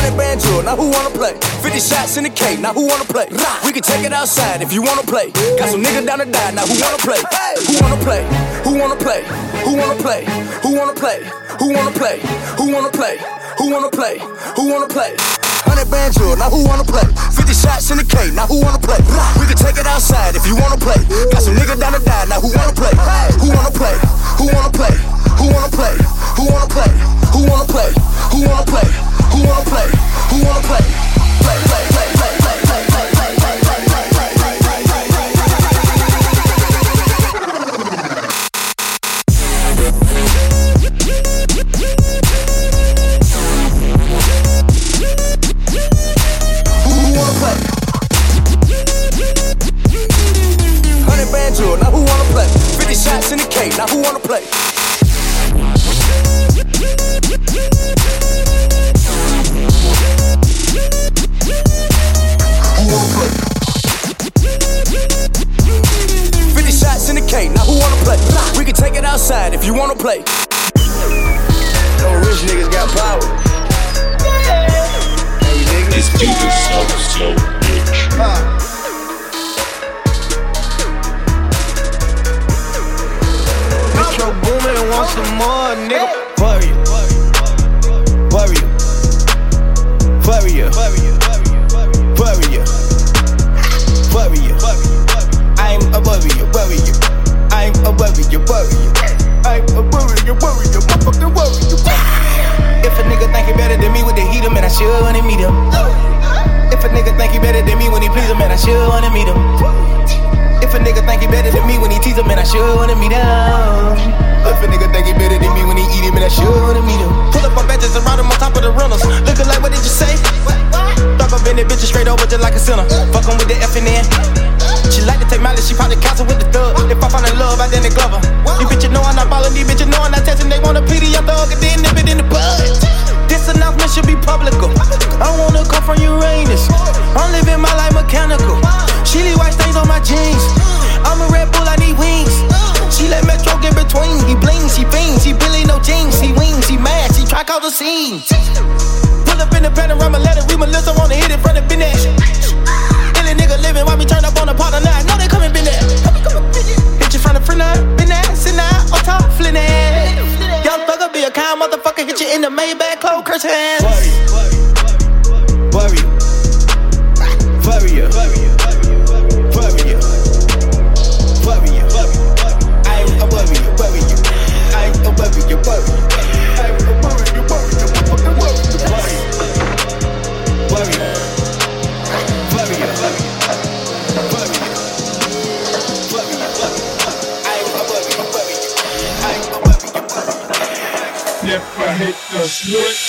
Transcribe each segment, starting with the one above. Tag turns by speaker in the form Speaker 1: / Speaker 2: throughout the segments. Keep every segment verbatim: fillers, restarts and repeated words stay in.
Speaker 1: Hundred band jewel, now who wanna play? Fifty shots in the cake, now who wanna play? We can take it outside if you wanna play. Got some niggas down to die, now who wanna play? Who wanna play? Who wanna play? Who wanna play? Who wanna play? Who wanna play? Who wanna play? Who wanna play? Who wanna play? Hundred band jewel, now who wanna play? Fifty shots in the cake, now who wanna play? We can take it outside if you wanna play. Got some niggas down to die, now who wanna play? Who wanna play? Who wanna play? Who wanna play? Who wanna play? Who wanna play? Who wanna play? Who wanna play? Who wanna play? Play, play, play, play, play, play, play, play, play, play, play, play, play, play, Who wanna play? Hundred band jewel, now who wanna play? Fifty shots in the cake, now who wanna play? Fifty shots in the cake, now who wanna play? We can take it outside if you wanna play. No rich niggas got power. Hey niggas,
Speaker 2: this beat is so slow, bitch.
Speaker 1: uh.
Speaker 3: Metro Boomin want some more, nigga. Warrior, warrior, warrior, warrior, warrior. I'm a warrior, warrior. I'm a warrior, warrior. I'm a warrior, warrior, motherfucking warrior. If a nigga think he better than me, would they heat him? And I should wanna meet him. If a nigga think he better than me when he please him, and I should wanna meet him. If a nigga think he better than me when he tease him, and I should wanna meet him. If a nigga think he better than me when he eat him, and I should wanna meet him. Pull up my badges and ride him on top of the runners. Looking like, what did you say? Drop up in the bitch straight over just like a sinner. Fuck him with the F and N. She like to take mileage, she probably cancel with the thug. If I find in love, I then the glover. These bitches know I'm not ballin', these bitches know I'm not testing. They wanna P D your thug and then nip it in the bud. This announcement should be publical. I wanna come from Uranus. I'm living my life mechanical. She leave white stains on my jeans. I'm a Red Bull, I need wings. She let Metro get between. He blings, he fiends, he Billy no jeans. He wings, he mad, she try call the scene. Pull up in the panorama, let it read my list. I wanna hit it from the business. Illy nigga living while we turn up on the part of nine. Know they coming been there. Hit you from the front line, been there, sit down, on top, flin' it. Young thugger be a kind motherfucker, hit you in the Maybach, close curtain. Warrior, warrior, warrior, warrior, warrior. I'm a warrior, warrior. I'm a warrior, warrior. I'm a warrior, warrior, motherfucking warrior. Warrior, warrior, warrior, warrior, warrior. I'm a warrior, warrior. I'm a warrior, warrior.
Speaker 2: Never hit the switch.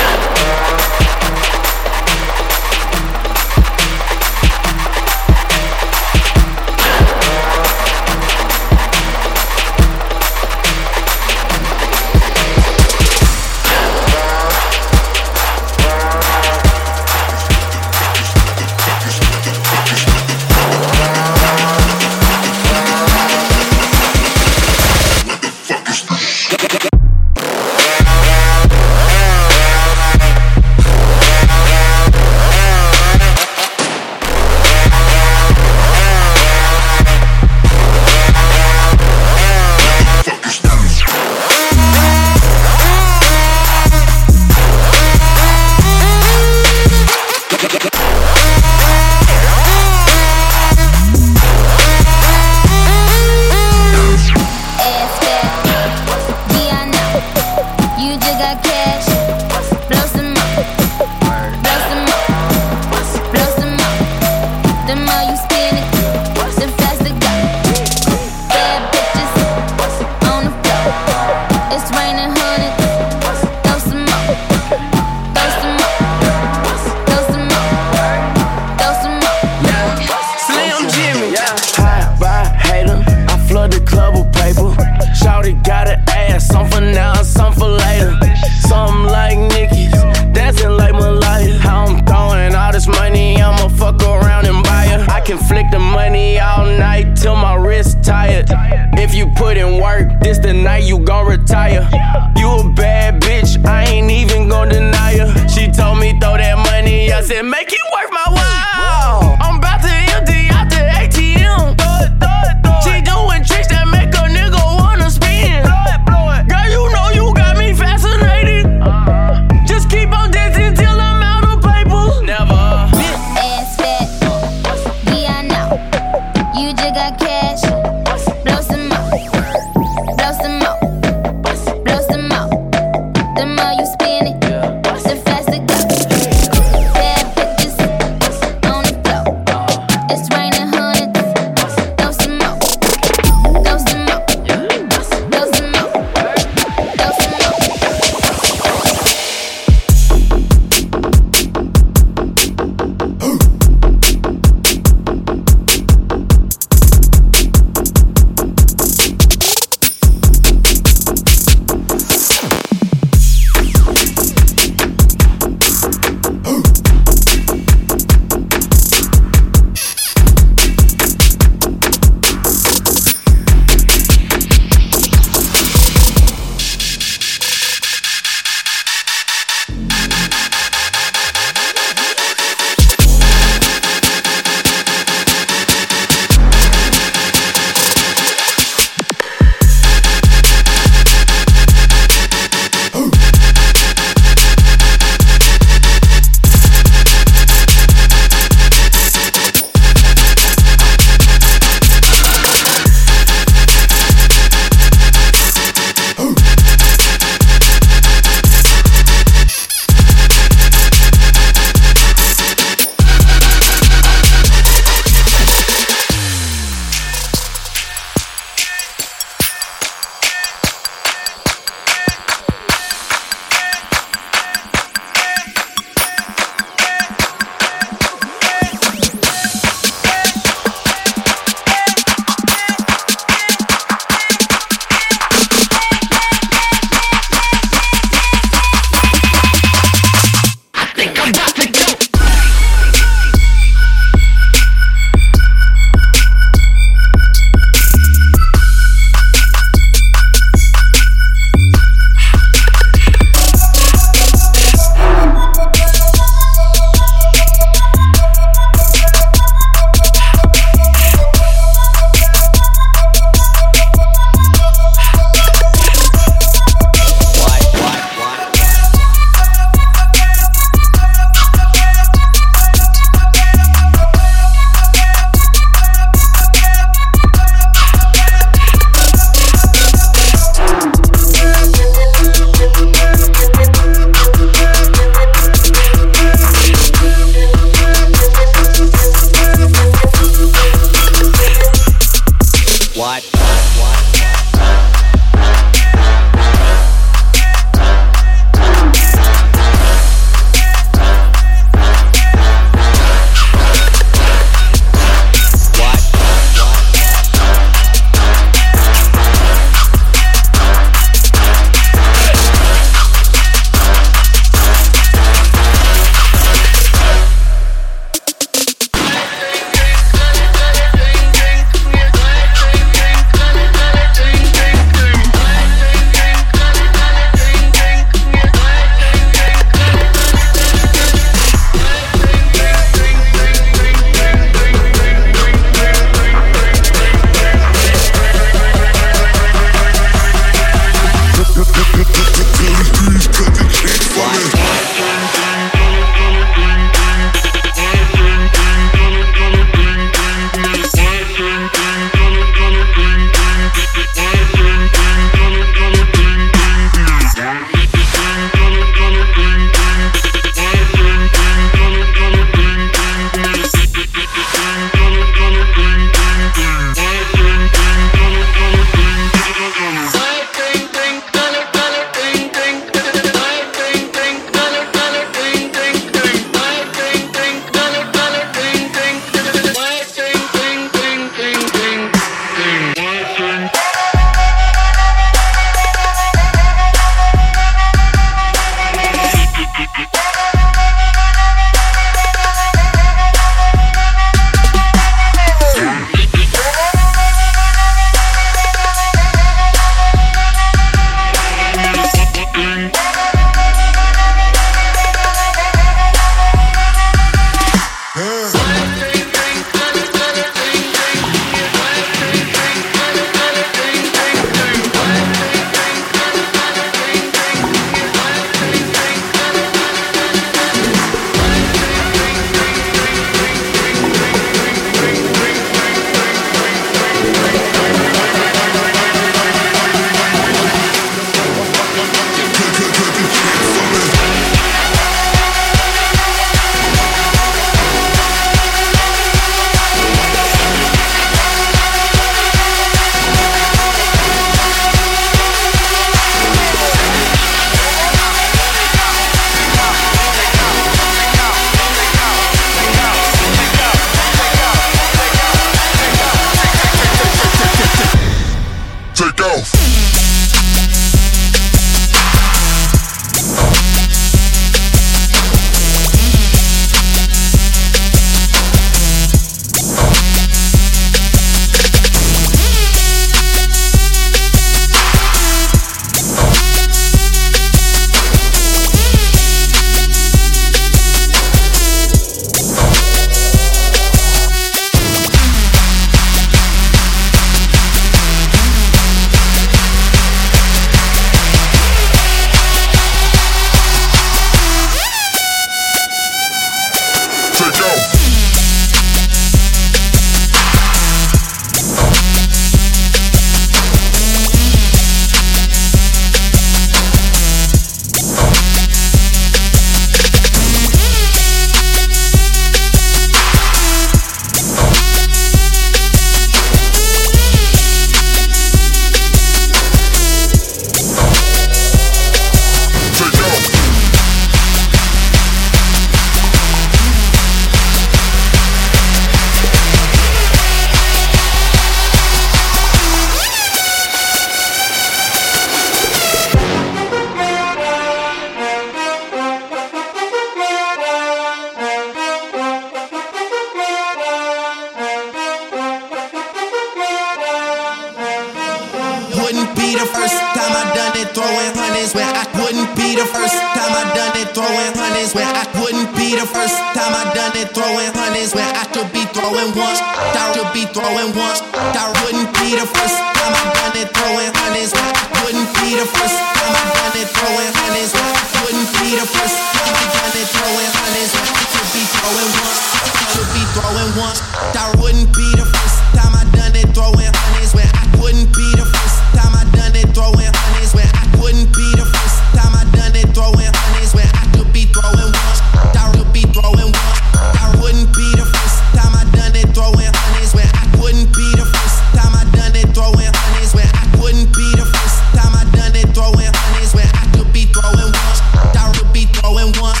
Speaker 4: time I done it, throwing hundreds where I wouldn't be the first time I done it, throwing hundreds where I wouldn't be the first time I done it, throwing hundreds where I should be throwing once, I should be throwing once, I wouldn't be the first time I done it, throwing hundreds where I wouldn't be the first time I done it, throwing hundreds where I wouldn't be the first time I done it, throwing hundreds where I should be throwing once, I should be throwing once, I wouldn't be the first time I done it, throwing hundreds where I wouldn't be the first time I done it, throwing hundreds where I wouldn't be the first time I done it, throwing hundreds where I could be throwing once, I could be throwing once, I wouldn't be the first time I done it, throwing hundreds where I wouldn't be the first time I done it, throwing hundreds where I wouldn't be the first time I done it, throwing hundreds where I could be throwing once, I could be throwing once.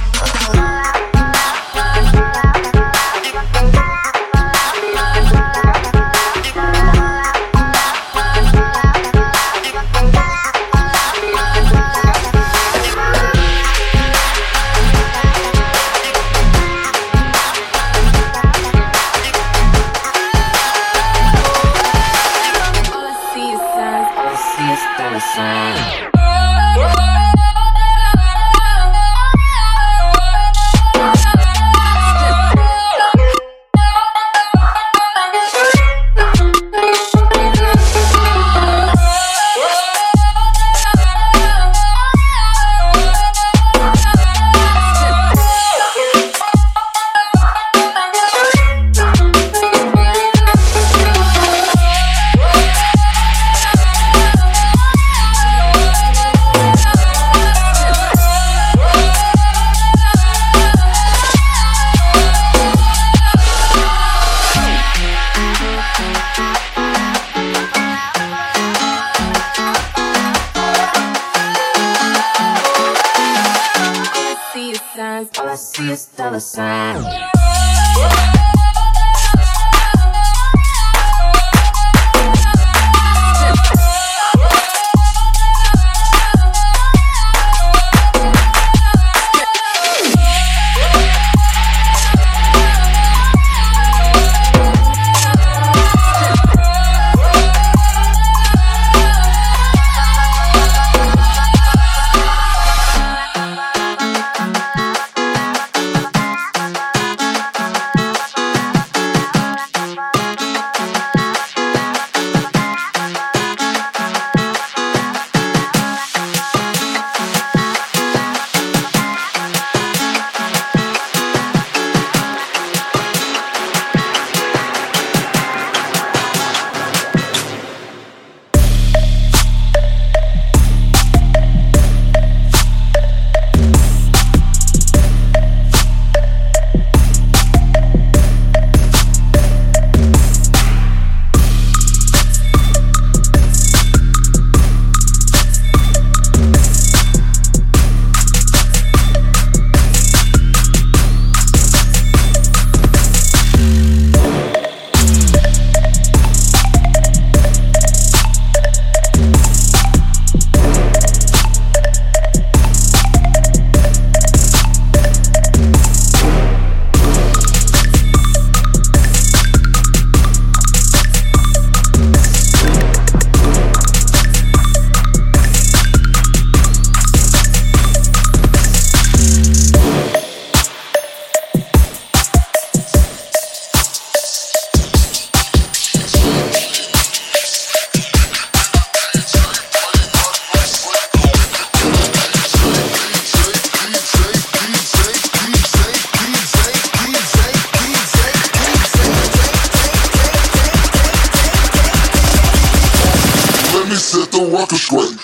Speaker 5: All I see is dollar signs.
Speaker 2: Set the record straight.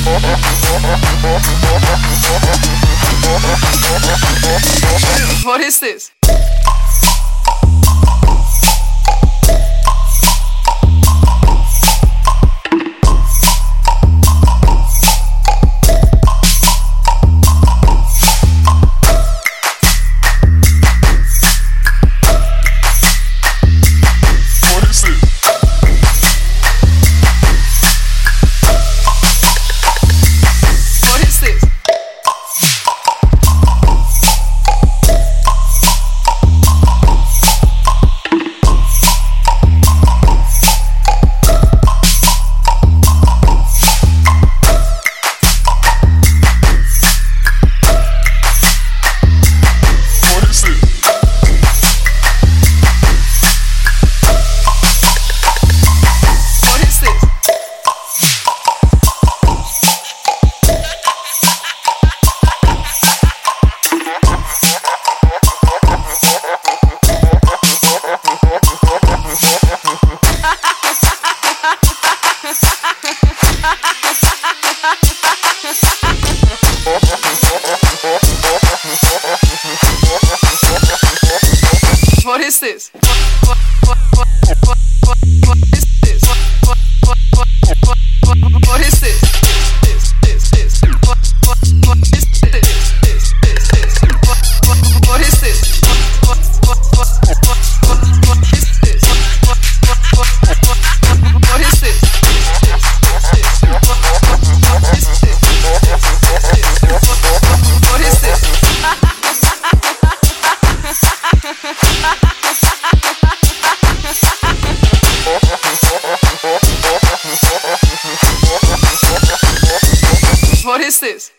Speaker 6: What is this? What is this? What, what, what, what, what, what is this? What, what, what, what, what, what, what is this? This, this, this. What, what, what is this? This, this, this. What, what, what is this? What, what, what, what, what, what, what is this? What, what, what, what, what, what, what is this? This, this, this. What, what, what is this? This, this, this. What, what, what is this? What is this?